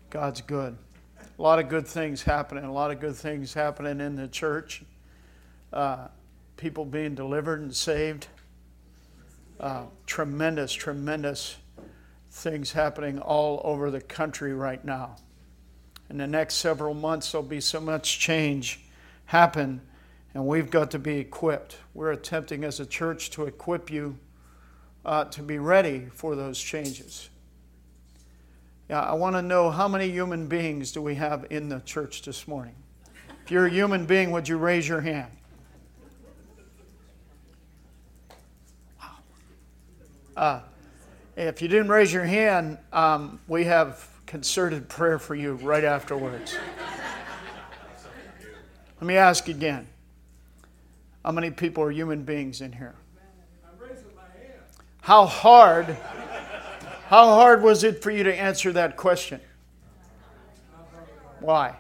God's good. A lot of good things happening. A lot of good things happening in the church. People being delivered and saved. Tremendous things happening all over the country right now. In the next several months, there'll be so much change happen, and we've got to be equipped. We're attempting as a church to equip you to be ready for those changes. Yeah, I want to know, how many human beings do we have in the church this morning? If you're a human being, would you raise your hand? Wow. If you didn't raise your hand, we have concerted prayer for you right afterwards. Let me ask again. How many people are human beings in here? I'm raising my hand. How hard was it for you to answer that question? Why?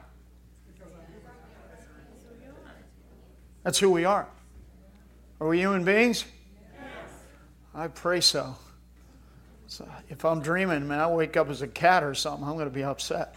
That's who we are. Are we human beings? I pray so. So if I'm dreaming, man, I wake up as a cat or something, I'm going to be upset.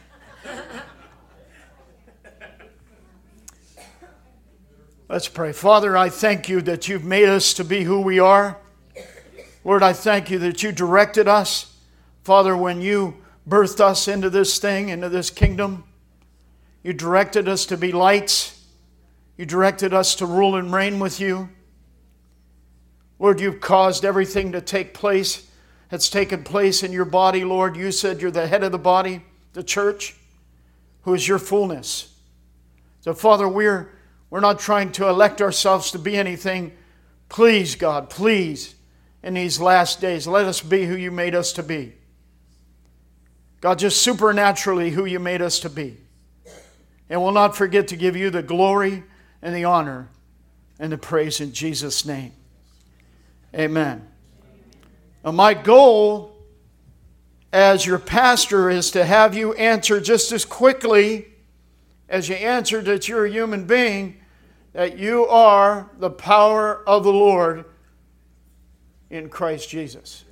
Let's pray. Father, I thank you that you've made us to be who we are. Lord, I thank you that you directed us. Father, when you birthed us into this thing, into this kingdom, you directed us to be lights. You directed us to rule and reign with you. Lord, you've caused everything to take place that's taken place in your body, Lord. You said you're the head of the body, the church, who is your fullness. So, Father, we're not trying to elect ourselves to be anything. Please, God, please, in these last days, let us be who you made us to be. God, just supernaturally who you made us to be. And we'll not forget to give you the glory and the honor and the praise in Jesus' name. Amen. Now, my goal as your pastor is to have you answer just as quickly as you answered that you're a human being, that you are the power of the Lord in Christ Jesus.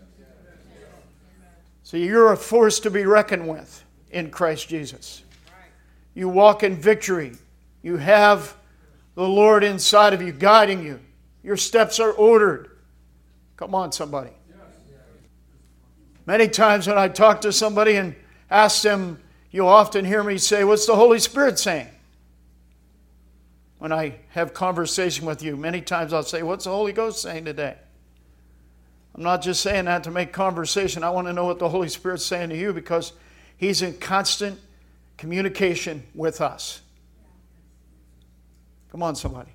So you're a force to be reckoned with in Christ Jesus. You walk in victory. You have the Lord inside of you, guiding you. Your steps are ordered. Come on, somebody. Many times when I talk to somebody and ask them, you'll often hear me say, what's the Holy Spirit saying? When I have conversation with you, many times I'll say, what's the Holy Ghost saying today? I'm not just saying that to make conversation. I want to know what the Holy Spirit's saying to you, because He's in constant communication with us. Come on, somebody.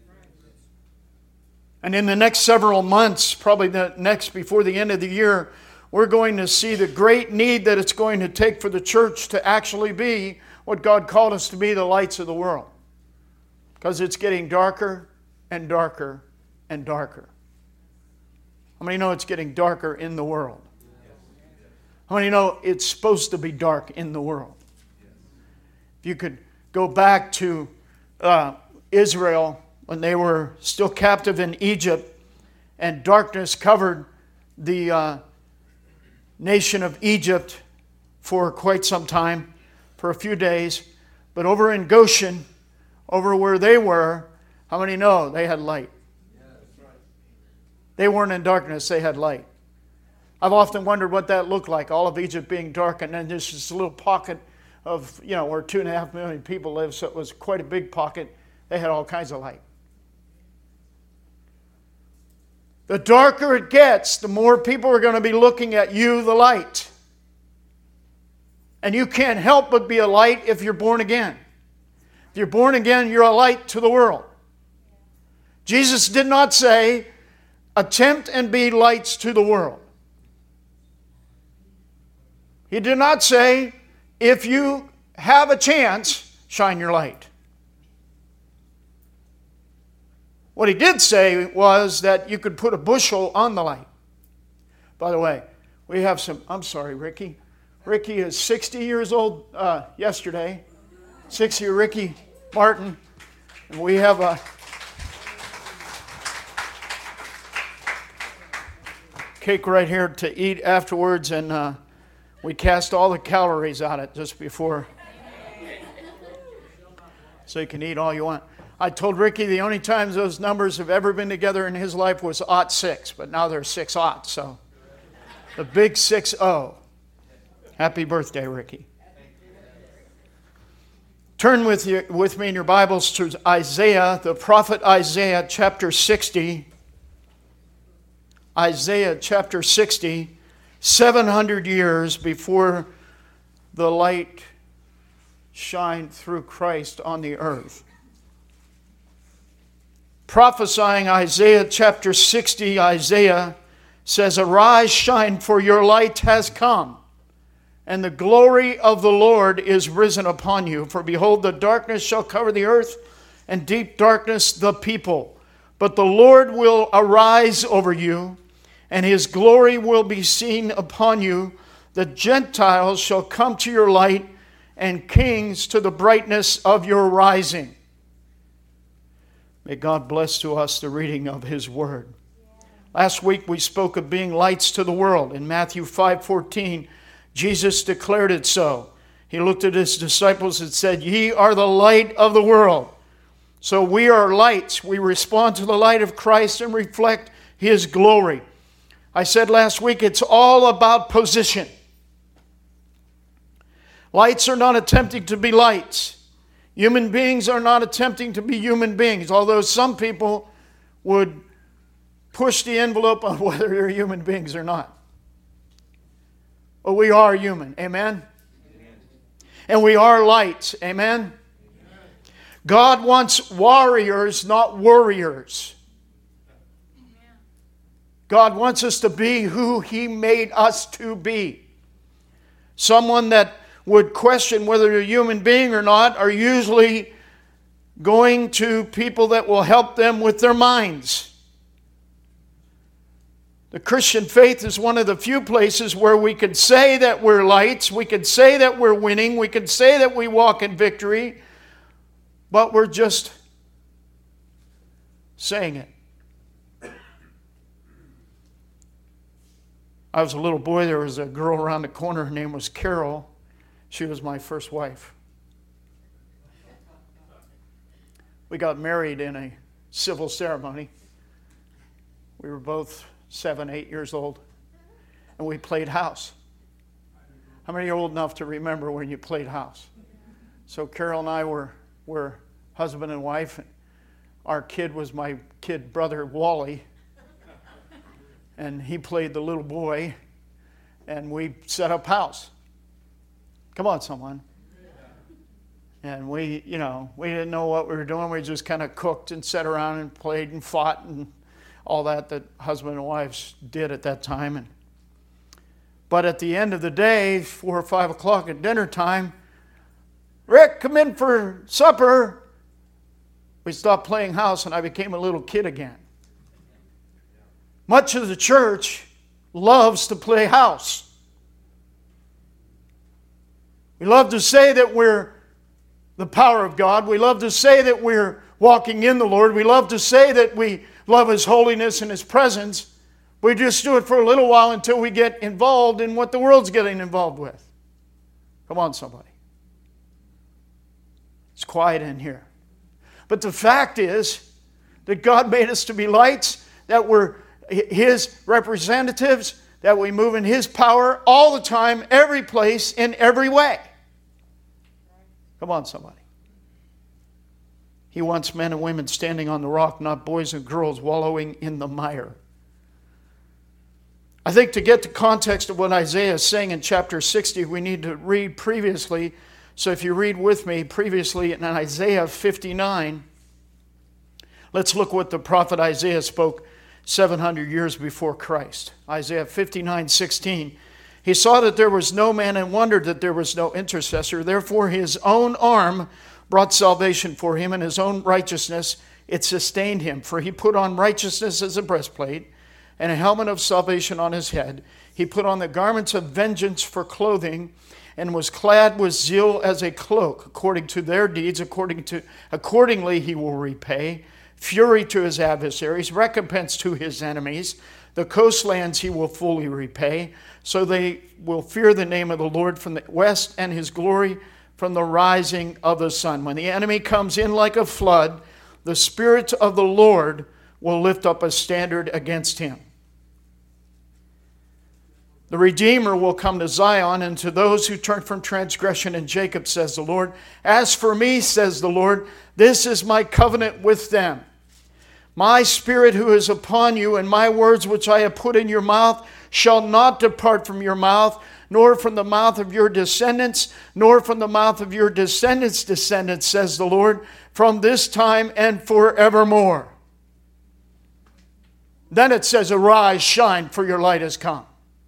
And in the next several months, probably before the end of the year, we're going to see the great need that it's going to take for the church to actually be what God called us to be, the lights of the world. Because it's getting darker and darker and darker. How many know it's getting darker in the world? How many know it's supposed to be dark in the world? If you could go back to Israel when they were still captive in Egypt, and darkness covered the nation of Egypt for quite some time, for a few days. But over in Goshen, over where they were, how many know they had light? They weren't in darkness, they had light. I've often wondered what that looked like, all of Egypt being dark, and then there's this little pocket of, where 2.5 million people live, so it was quite a big pocket. They had all kinds of light. The darker it gets, the more people are going to be looking at you, the light. And you can't help but be a light if you're born again. If you're born again, you're a light to the world. Jesus did not say, attempt and be lights to the world. He did not say, if you have a chance, shine your light. What he did say was that you could put a bushel on the light. By the way, we have some, I'm sorry, Ricky. Ricky is 60 years old yesterday. 60, Ricky Martin. And we have a cake right here to eat afterwards. And We cast all the calories out of it just before, so you can eat all you want. I told Ricky the only times those numbers have ever been together in his life was 06, but now they're 6-0, so the big 6-0. Happy birthday, Ricky. Turn with me in your Bibles to Isaiah, the prophet Isaiah, chapter 60. Isaiah chapter 60, 700 years before the light shined through Christ on the earth. Prophesying Isaiah chapter 60, Isaiah says, "Arise, shine, for your light has come, and the glory of the Lord is risen upon you. For behold, the darkness shall cover the earth, and deep darkness the people. But the Lord will arise over you, and his glory will be seen upon you. The Gentiles shall come to your light, and kings to the brightness of your rising." May God bless to us the reading of his word. Last week we spoke of being lights to the world. In Matthew 5:14, Jesus declared it so. He looked at his disciples and said, "Ye are the light of the world." So we are lights. We respond to the light of Christ and reflect his glory. I said last week, it's all about position. Lights are not attempting to be lights. Human beings are not attempting to be human beings, although some people would push the envelope on whether they're human beings or not. But we are human, amen? And we are lights, amen? God wants warriors, not worriers. God wants us to be who he made us to be. Someone that would question whether they're a human being or not are usually going to people that will help them with their minds. The Christian faith is one of the few places where we could say that we're lights, we could say that we're winning, we could say that we walk in victory, but we're just saying it. I was a little boy, there was a girl around the corner, her name was Carol. She was my first wife. We got married in a civil ceremony. We were both 7, 8 years old, and we played house. How many are old enough to remember when you played house? So Carol and I were husband and wife. Our kid was my kid brother, Wally. And he played the little boy, and we set up house. Come on, someone. And we didn't know what we were doing. We just kind of cooked and sat around and played and fought and all that husband and wives did at that time. But at the end of the day, 4 or 5 o'clock at dinner time, "Rick, come in for supper." We stopped playing house, and I became a little kid again. Much of the church loves to play house. We love to say that we're the power of God. We love to say that we're walking in the Lord. We love to say that we love his holiness and his presence. We just do it for a little while until we get involved in what the world's getting involved with. Come on, somebody. It's quiet in here. But the fact is that God made us to be lights, that we're his representatives, that we move in his power all the time, every place, in every way. Come on, somebody. He wants men and women standing on the rock, not boys and girls wallowing in the mire. I think to get the context of what Isaiah is saying in chapter 60, we need to read previously. So if you read with me previously in Isaiah 59, let's look what the prophet Isaiah spoke 700 years before Christ. Isaiah 59:16. He saw that there was no man and wondered that there was no intercessor. Therefore his own arm brought salvation for him, and his own righteousness, it sustained him. For he put on righteousness as a breastplate, and a helmet of salvation on his head. He put on the garments of vengeance for clothing, and was clad with zeal as a cloak. According to their deeds, accordingly he will repay. Fury to his adversaries, recompense to his enemies. The coastlands he will fully repay. So they will fear the name of the Lord from the west, and his glory from the rising of the sun. When the enemy comes in like a flood, the Spirit of the Lord will lift up a standard against him. The Redeemer will come to Zion, and to those who turn from transgression in Jacob, says the Lord. As for me, says the Lord, this is my covenant with them. My Spirit who is upon you, and my words which I have put in your mouth, shall not depart from your mouth, nor from the mouth of your descendants, nor from the mouth of your descendants' descendants, says the Lord, from this time and forevermore. Then it says, arise, shine, for your light has come.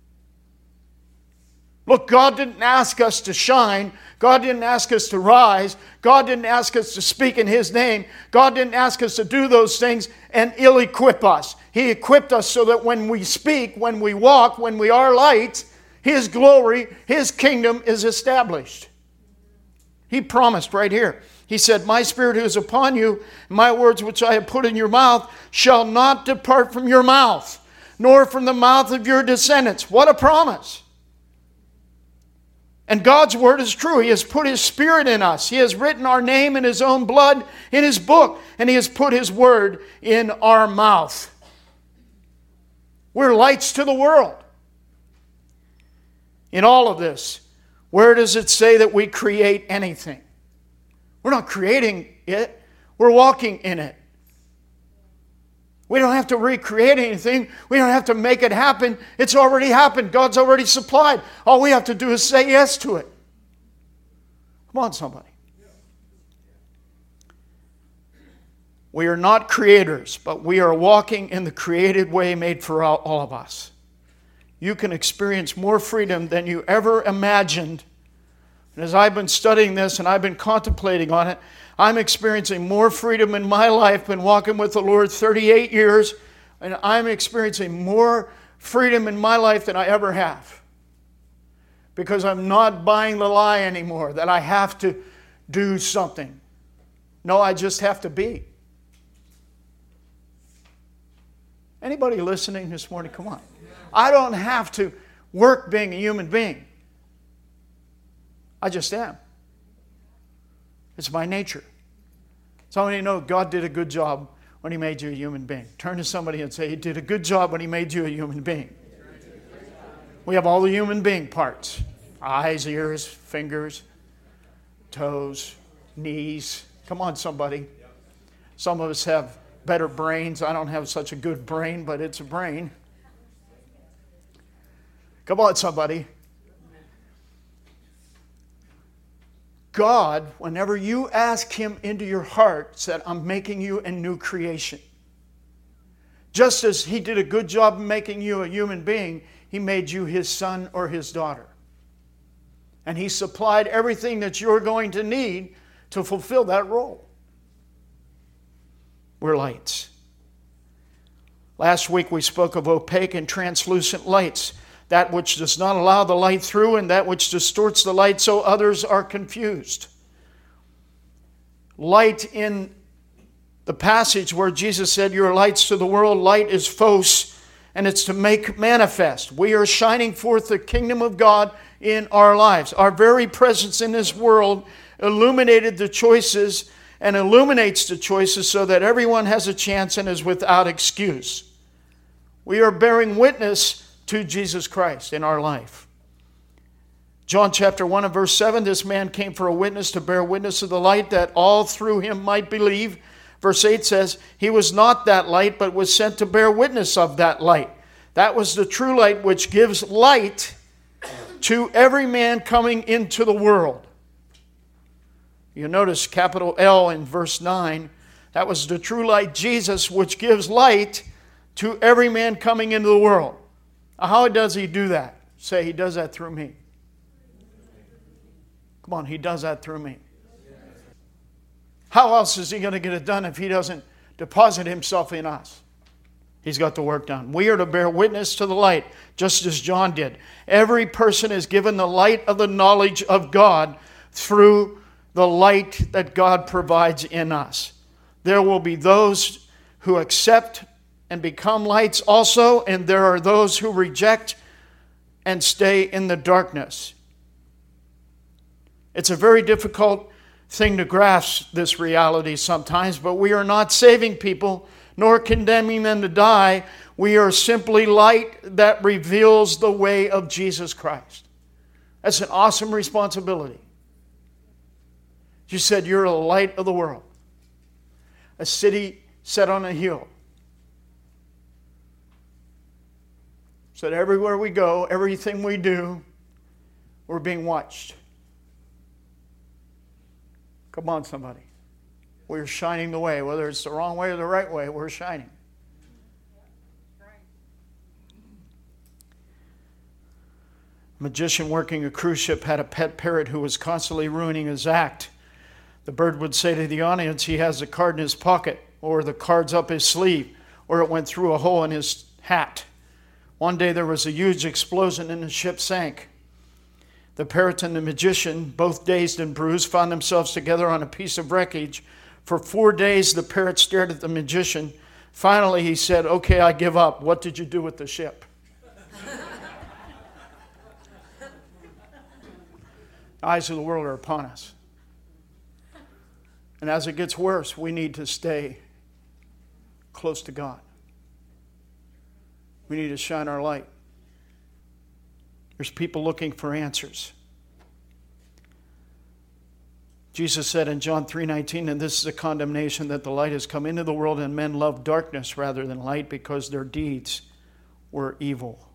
Look, God didn't ask us to shine. God didn't ask us to rise. God didn't ask us to speak in his name. God didn't ask us to do those things and ill-equip us. He equipped us so that when we speak, when we walk, when we are light, his glory, his kingdom is established. He promised right here. He said, my Spirit who is upon you, my words which I have put in your mouth, shall not depart from your mouth, nor from the mouth of your descendants. What a promise. And God's word is true. He has put his Spirit in us. He has written our name in his own blood in his book. And he has put his word in our mouth. We're lights to the world. In all of this, where does it say that we create anything? We're not creating it. We're walking in it. We don't have to recreate anything. We don't have to make it happen. It's already happened. God's already supplied. All we have to do is say yes to it. Come on, somebody. We are not creators, but we are walking in the created way made for all of us. You can experience more freedom than you ever imagined. And as I've been studying this and I've been contemplating on it, I'm experiencing more freedom in my life. Been walking with the Lord 38 years, and I'm experiencing more freedom in my life than I ever have. Because I'm not buying the lie anymore that I have to do something. No, I just have to be. Anybody listening this morning? Come on. I don't have to work being a human being. I just am. It's my nature. So many know God did a good job when he made you a human being. Turn to somebody and say, he did a good job when he made you a human being. We have all the human being parts. Eyes, ears, fingers, toes, knees. Come on, somebody. Some of us have better brains. I don't have such a good brain, but it's a brain. Come on, somebody. God, whenever you ask him into your heart, said, I'm making you a new creation. Just as he did a good job of making you a human being, he made you his son or his daughter. And he supplied everything that you're going to need to fulfill that role. We're lights. Last week we spoke of opaque and translucent lights. That which does not allow the light through and that which distorts the light so others are confused. Light in the passage where Jesus said, you're lights to the world, light is phos, and it's to make manifest. We are shining forth the kingdom of God in our lives. Our very presence in this world illuminated the choices and illuminates the choices so that everyone has a chance and is without excuse. We are bearing witness to Jesus Christ in our life. John chapter 1 and verse 7, this man came for a witness to bear witness of the light that all through him might believe. Verse 8 says, he was not that light, but was sent to bear witness of that light. That was the true light which gives light to every man coming into the world. You notice capital L in verse 9. That was the true light, Jesus, which gives light to every man coming into the world. How does he do that? Say, he does that through me. Come on, he does that through me. How else is he going to get it done if he doesn't deposit himself in us? He's got the work done. We are to bear witness to the light, just as John did. Every person is given the light of the knowledge of God through the light that God provides in us. There will be those who accept and become lights also, and there are those who reject and stay in the darkness. It's a very difficult thing to grasp, this reality sometimes, but we are not saving people nor condemning them to die. We are simply light that reveals the way of Jesus Christ. That's an awesome responsibility. You said you're the light of the world. A city set on a hill. So that everywhere we go, everything we do, we're being watched. Come on, somebody. We're shining the way. Whether it's the wrong way or the right way, we're shining. A magician working a cruise ship had a pet parrot who was constantly ruining his act. The bird would say to the audience, he has a card in his pocket, or the card's up his sleeve, or it went through a hole in his hat. One day there was a huge explosion and the ship sank. The parrot and the magician, both dazed and bruised, found themselves together on a piece of wreckage. For 4 days the parrot stared at the magician. Finally he said, "Okay, I give up. What did you do with the ship?" The eyes of the world are upon us. And as it gets worse, we need to stay close to God. We need to shine our light. There's people looking for answers. Jesus said in John 3:19, "And this is a condemnation, that the light has come into the world, and men love darkness rather than light, because their deeds were evil."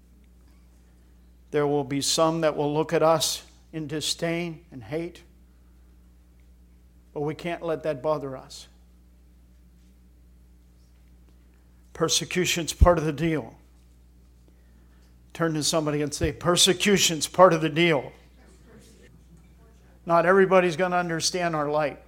There will be some that will look at us in disdain and hate, but we can't let that bother us. Persecution's part of the deal. Turn to somebody and say, persecution's part of the deal. Not everybody's going to understand our light.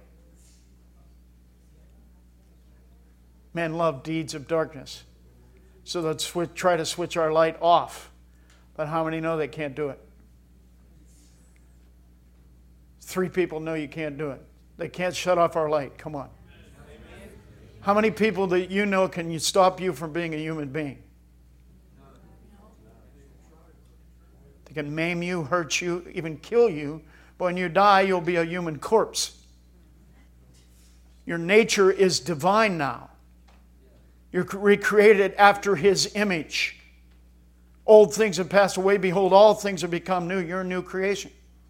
Men love deeds of darkness. So let's try to switch our light off. But how many know they can't do it? 3 people know you can't do it. They can't shut off our light. Come on. How many people that you know can stop you from being a human being? They can maim you, hurt you, even kill you. But when you die, you'll be a human corpse. Your nature is divine now. You're recreated after His image. Old things have passed away. Behold, all things have become new. You're a new creation.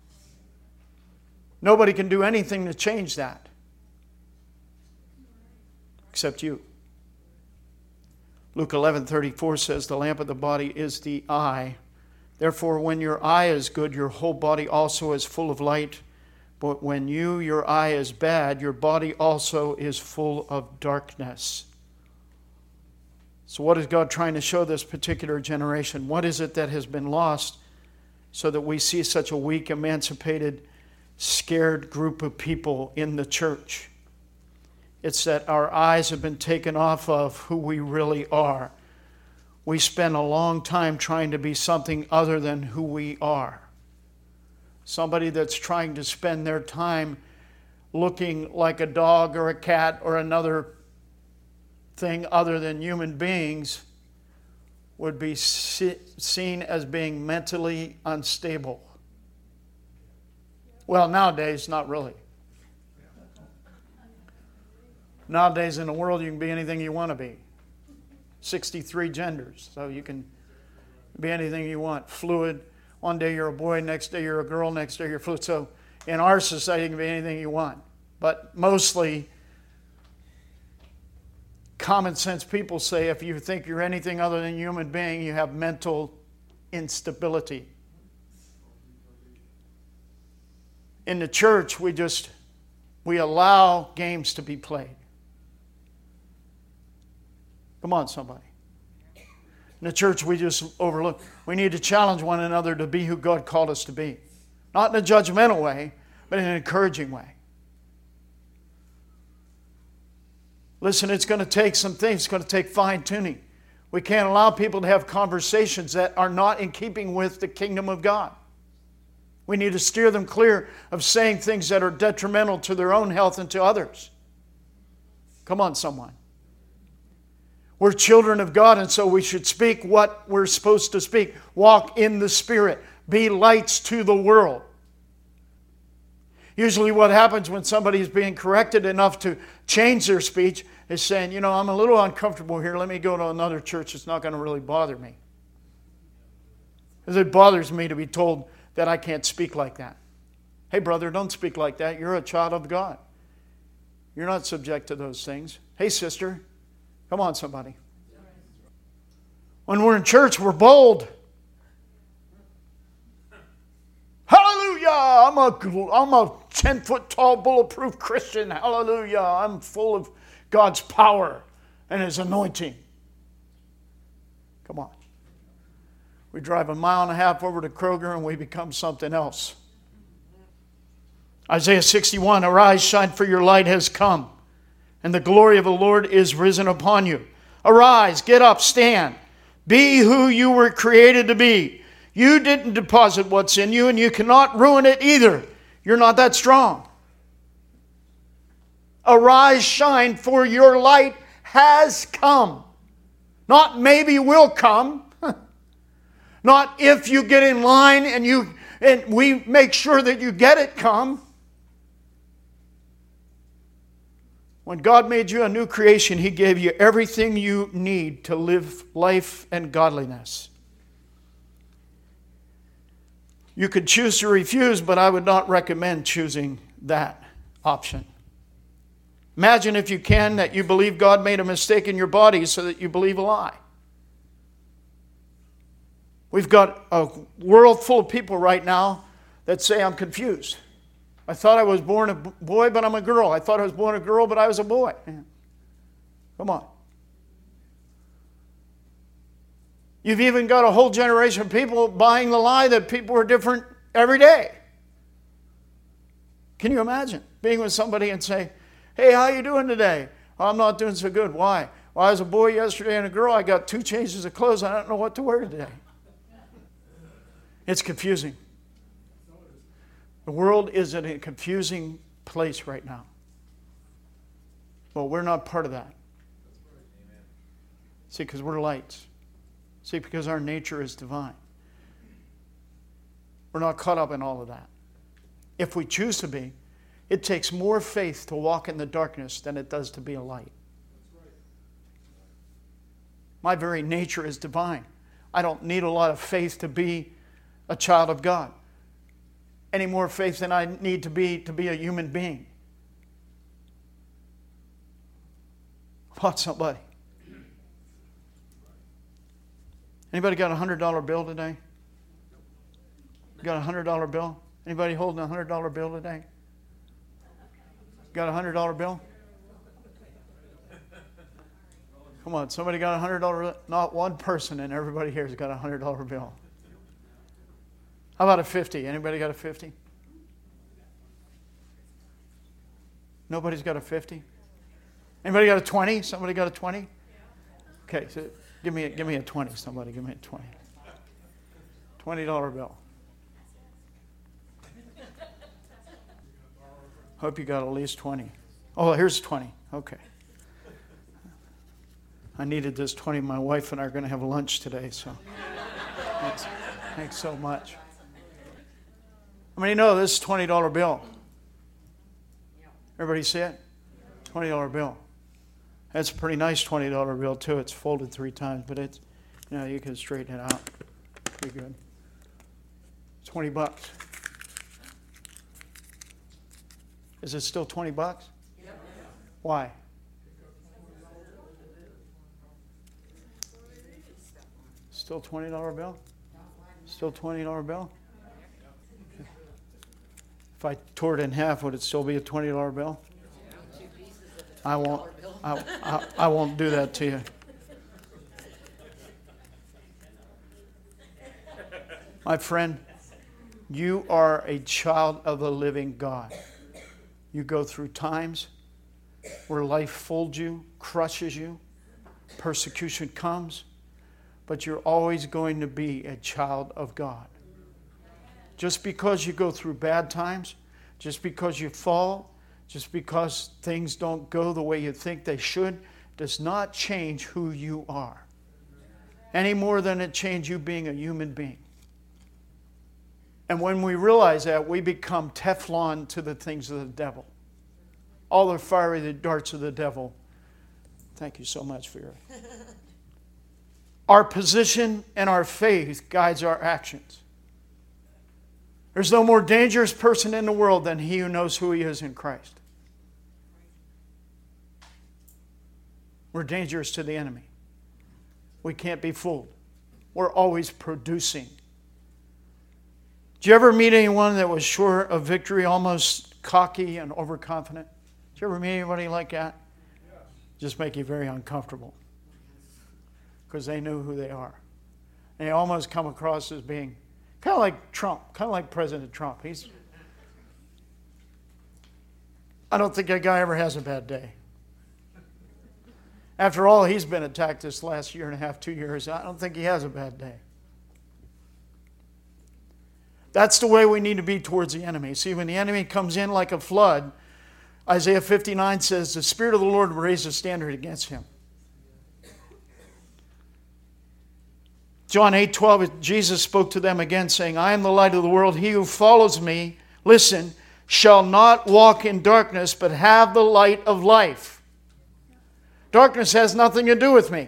Nobody can do anything to change that except you. Luke 11:34 says, "The lamp of the body is the eye. Therefore, when your eye is good, your whole body also is full of light. But when your eye is bad, your body also is full of darkness." So what is God trying to show this particular generation? What is it that has been lost so that we see such a weak, emancipated, scared group of people in the church? It's that our eyes have been taken off of who we really are. We spend a long time trying to be something other than who we are. Somebody that's trying to spend their time looking like a dog or a cat or another thing other than human beings would be seen as being mentally unstable. Well, nowadays, not really. Nowadays in the world, you can be anything you want to be. 63 genders, so you can be anything you want. Fluid. One day you're a boy, next day you're a girl, next day you're fluid. So in our society, you can be anything you want. But mostly, common sense people say if you think you're anything other than a human being, you have mental instability. In the church, we allow games to be played. Come on, somebody. In the church, we just overlook. We need to challenge one another to be who God called us to be. Not in a judgmental way, but in an encouraging way. Listen, it's going to take some things. It's going to take fine-tuning. We can't allow people to have conversations that are not in keeping with the kingdom of God. We need to steer them clear of saying things that are detrimental to their own health and to others. Come on, someone. We're children of God, and so we should speak what we're supposed to speak. Walk in the Spirit. Be lights to the world. Usually what happens when somebody is being corrected enough to change their speech is saying, I'm a little uncomfortable here. Let me go to another church. It's not going to really bother me. Because it bothers me to be told that I can't speak like that. Hey, brother, don't speak like that. You're a child of God. You're not subject to those things. Hey, sister, come on, somebody. When we're in church, we're bold. Hallelujah! I'm a 10-foot tall, bulletproof Christian. Hallelujah! I'm full of God's power and His anointing. Come on. We drive a mile and a half over to Kroger and we become something else. Isaiah 61, arise, shine, for your light has come, and the glory of the Lord is risen upon you. Arise, get up, stand. Be who you were created to be. You didn't deposit what's in you, and you cannot ruin it either. You're not that strong. Arise, shine, for your light has come. Not maybe will come. Not if you get in line and we make sure that you get it come. When God made you a new creation, He gave you everything you need to live life and godliness. You could choose to refuse, but I would not recommend choosing that option. Imagine, if you can, that you believe God made a mistake in your body so that you believe a lie. We've got a world full of people right now that say, I'm confused. I thought I was born a boy, but I'm a girl. I thought I was born a girl, but I was a boy. Come on. You've even got a whole generation of people buying the lie that people are different every day. Can you imagine being with somebody and say, hey, how you doing today? Oh, I'm not doing so good. Why? Well, I was a boy yesterday and a girl. I got 2 changes of clothes. I don't know what to wear today. It's confusing. The world is in a confusing place right now. Well, we're not part of that. See, because we're lights. See, because our nature is divine. We're not caught up in all of that. If we choose to be, it takes more faith to walk in the darkness than it does to be a light. My very nature is divine. I don't need a lot of faith to be a child of God. Any more faith than I need to be a human being. What, somebody? Anybody got a $100 bill today? Got a $100 bill? Anybody holding a $100 bill today? Got a $100 bill? Come on, somebody got a $100? Not one person in everybody here has got a $100 bill. How about a 50? Anybody got a 50? Nobody's got a 50? Anybody got a 20? Somebody got a 20? Okay, so give me a 20. Somebody give me a 20. $20 bill. Hope you got at least 20. Oh, here's 20. Okay. I needed this 20. My wife and I are going to have lunch today, so thanks so much. How many know this is a $20 bill? Everybody see it? $20 bill. That's a pretty nice $20 bill too. It's folded 3 times, but it's, you can straighten it out. Pretty good. $20. Is it still $20? Yep. Why? Still $20 bill? Still $20 bill? If I tore it in half, would it still be a $20 bill? I won't do that to you. My friend, you are a child of the living God. You go through times where life folds you, crushes you, persecution comes, but you're always going to be a child of God. Just because you go through bad times, just because you fall, just because things don't go the way you think they should, does not change who you are, any more than it changed you being a human being. And when we realize that, we become Teflon to the things of the devil. All the fiery darts of the devil. Thank you so much for your... Our position and our faith guides our actions. There's no more dangerous person in the world than he who knows who he is in Christ. We're dangerous to the enemy. We can't be fooled. We're always producing. Did you ever meet anyone that was sure of victory, almost cocky and overconfident? Did you ever meet anybody like that? Yes. Just make you very uncomfortable. Because they knew who they are. And they almost come across as being kind of like Trump, kind of like President Trump. I don't think that guy ever has a bad day. After all, he's been attacked this last year and a half, 2 years. I don't think he has a bad day. That's the way we need to be towards the enemy. See, when the enemy comes in like a flood, Isaiah 59 says, the Spirit of the Lord will raise a standard against him. John 8:12, Jesus spoke to them again, saying, I am the light of the world. He who follows me, listen, shall not walk in darkness, but have the light of life. Darkness has nothing to do with me.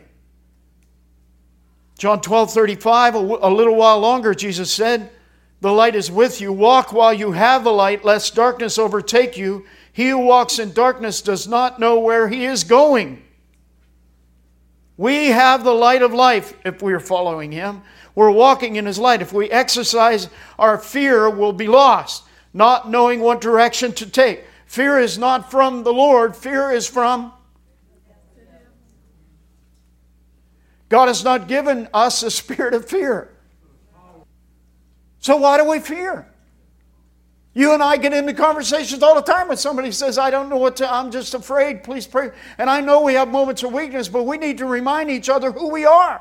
John 12:35, a little while longer, Jesus said, the light is with you. Walk while you have the light, lest darkness overtake you. He who walks in darkness does not know where he is going. We have the light of life if we are following him. We're walking in his light. If we exercise our fear, we'll be lost, not knowing what direction to take. Fear is not from the Lord. Fear is from... God has not given us a spirit of fear. So why do we fear? You and I get into conversations all the time when somebody says, I don't know what to, I'm just afraid, please pray. And I know we have moments of weakness, but we need to remind each other who we are.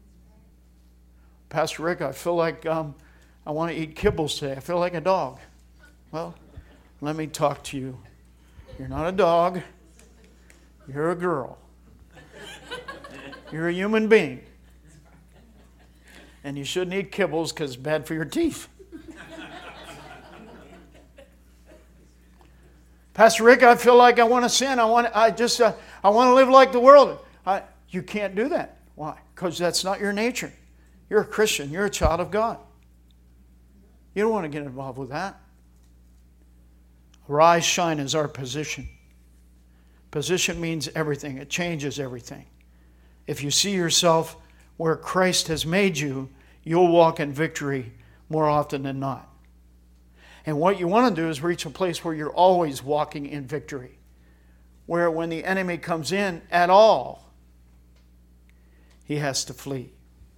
Pastor Rick, I feel like I want to eat kibbles today. I feel like a dog. Well, let me talk to you. You're not a dog. You're a girl. You're a human being. And you shouldn't eat kibbles because it's bad for your teeth. Pastor Rick, I feel like I want to sin. I want to live like the world. You can't do that. Why? Because that's not your nature. You're a Christian. You're a child of God. You don't want to get involved with that. Rise, shine is our position. Position means everything. It changes everything. If you see yourself where Christ has made you, you'll walk in victory more often than not. And what you want to do is reach a place where you're always walking in victory. Where when the enemy comes in at all, he has to flee.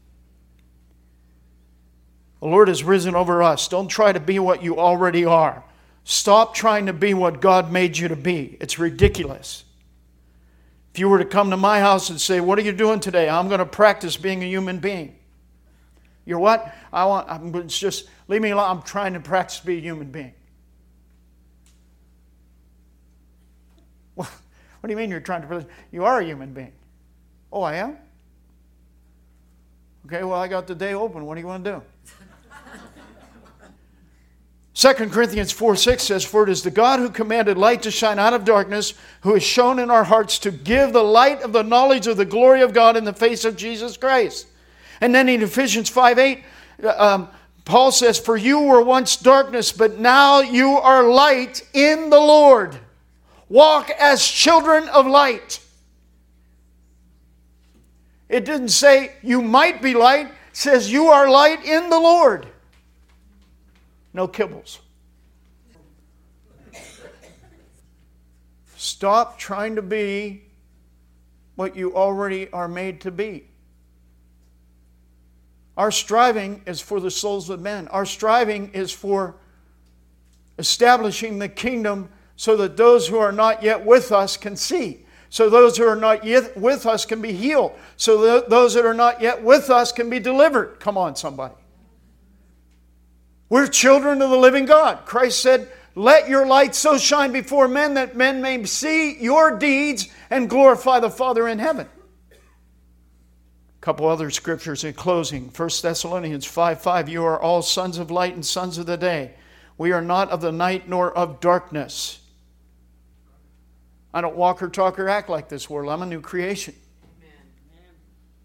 The Lord has risen over us. Don't try to be what you already are. Stop trying to be what God made you to be. It's ridiculous. If you were to come to my house and say, what are you doing today? I'm going to practice being a human being. You're what? Just leave me alone. I'm trying to practice being a human being. What do you mean you're trying to? You are a human being. Oh, I am? Okay, well, I got the day open. What do you want to do? 2 Corinthians 4:6 says, for it is the God who commanded light to shine out of darkness, who has shown in our hearts to give the light of the knowledge of the glory of God in the face of Jesus Christ. And then in Ephesians 5:8, Paul says, for you were once darkness, but now you are light in the Lord. Walk as children of light. It didn't say you might be light. It says you are light in the Lord. No kibbles. Stop trying to be what you already are made to be. Our striving is for the souls of men. Our striving is for establishing the kingdom so that those who are not yet with us can see. So those who are not yet with us can be healed. So those that are not yet with us can be delivered. Come on, somebody. We're children of the living God. Christ said, let your light so shine before men that men may see your deeds and glorify the Father in heaven. A couple other scriptures in closing. 1 Thessalonians 5:5, you are all sons of light and sons of the day. We are not of the night nor of darkness. I don't walk or talk or act like this world. I'm a new creation. Amen.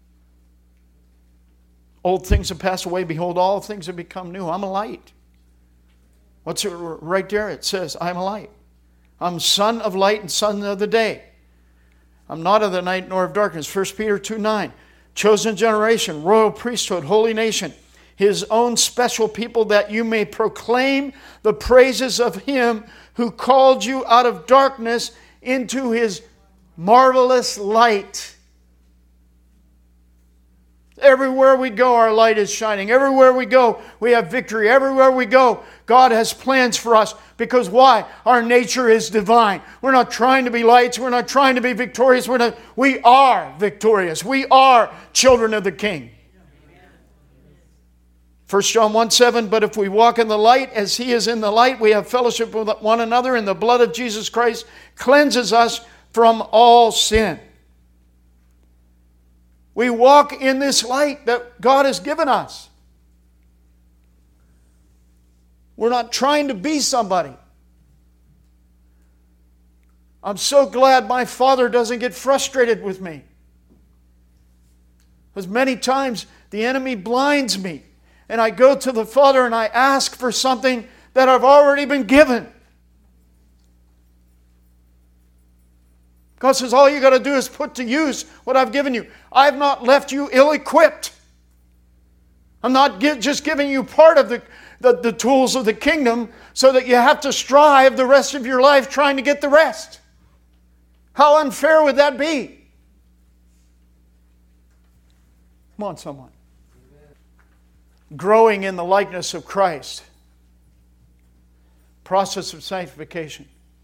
Old things have passed away. Behold, all things have become new. I'm a light. What's it right there? It says, I'm a light. I'm son of light and son of the day. I'm not of the night nor of darkness. 1 Peter 2:9, chosen generation, royal priesthood, holy nation, His own special people, that you may proclaim the praises of Him who called you out of darkness into His marvelous light. Everywhere we go, our light is shining. Everywhere we go, we have victory. Everywhere we go, God has plans for us. Because why? Our nature is divine. We're not trying to be lights. We're not trying to be victorious. We are victorious. We are children of the King. 1 John 1:7, but if we walk in the light as He is in the light, we have fellowship with one another, and the blood of Jesus Christ cleanses us from all sin. We walk in this light that God has given us. We're not trying to be somebody. I'm so glad my Father doesn't get frustrated with me. Because many times the enemy blinds me. And I go to the Father and I ask for something that I've already been given. God says, all you got to do is put to use what I've given you. I've not left you ill-equipped. I'm not just giving you part of the tools of the kingdom so that you have to strive the rest of your life trying to get the rest. How unfair would that be? Come on, someone. Growing in the likeness of Christ. Process of sanctification.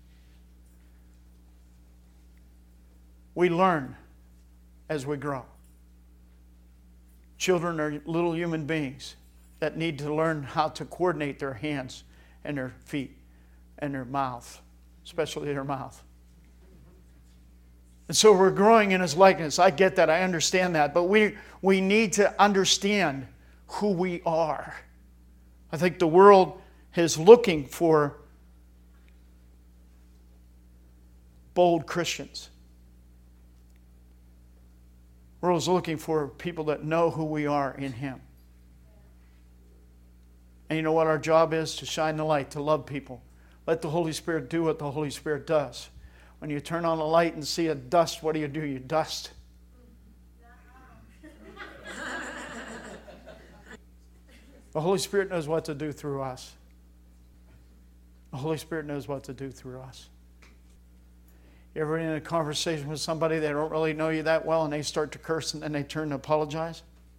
We learn as we grow. Children are little human beings that need to learn how to coordinate their hands and their feet and their mouth, especially their mouth. And so we're growing in His likeness. I get that. I understand that. But we need to understand who we are. I think the world is looking for bold Christians. The world is looking for people that know who we are in Him. And you know what our job is? To shine the light, to love people. Let the Holy Spirit do what the Holy Spirit does. When you turn on a light and see a dust, what do? You dust. The Holy Spirit knows what to do through us. The Holy Spirit knows what to do through us. You ever in a conversation with somebody they don't really know you that well and they start to curse and then they turn to apologize?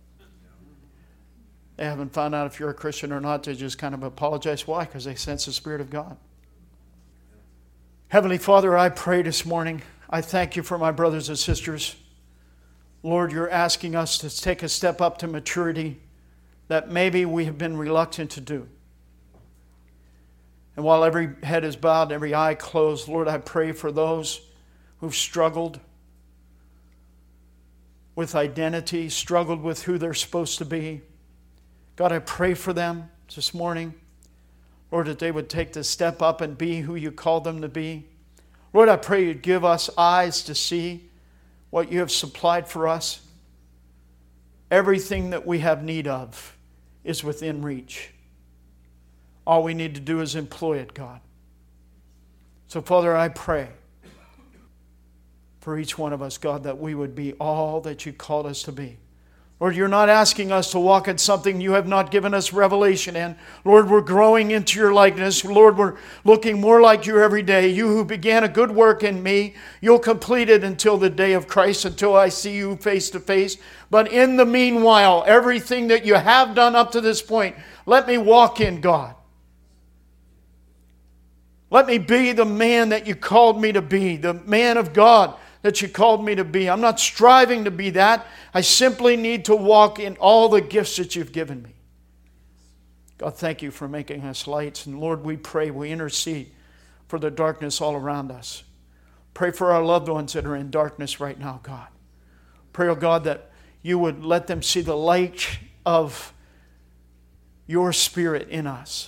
They haven't found out if you're a Christian or not. They just kind of apologize. Why? Because they sense the Spirit of God. Heavenly Father, I pray this morning. I thank You for my brothers and sisters. Lord, You're asking us to take a step up to maturity that maybe we have been reluctant to do. And while every head is bowed, every eye closed, Lord, I pray for those who've struggled with identity, struggled with who they're supposed to be. God, I pray for them this morning. Lord, that they would take the step up and be who You called them to be. Lord, I pray You'd give us eyes to see what You have supplied for us. Everything that we have need of is within reach. All we need to do is employ it, God. So, Father, I pray for each one of us, God, that we would be all that You called us to be. Lord, You're not asking us to walk in something You have not given us revelation in. Lord, we're growing into Your likeness. Lord, we're looking more like You every day. You who began a good work in me, You'll complete it until the day of Christ, until I see You face to face. But in the meanwhile, everything that You have done up to this point, let me walk in, God. Let me be the man that You called me to be, the man of God that You called me to be. I'm not striving to be that. I simply need to walk in all the gifts that You've given me. God, thank you for making us lights. And Lord, we pray, we intercede for the darkness all around us. Pray for our loved ones that are in darkness right now, God. Pray, oh God, that you would let them see the light of your Spirit in us.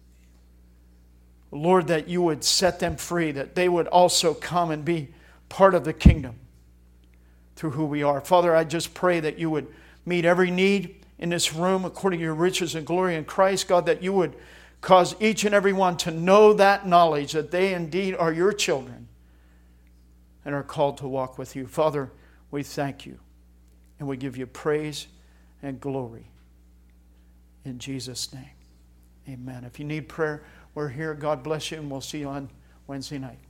Lord, that you would set them free, that they would also come and be part of the kingdom through who we are. Father, I just pray that you would meet every need in this room according to your riches and glory in Christ. God, that you would cause each and every one to know that knowledge, that they indeed are your children and are called to walk with you. Father, we thank you and we give you praise and glory. In Jesus' name, amen. If you need prayer, we're here. God bless you, and we'll see you on Wednesday night.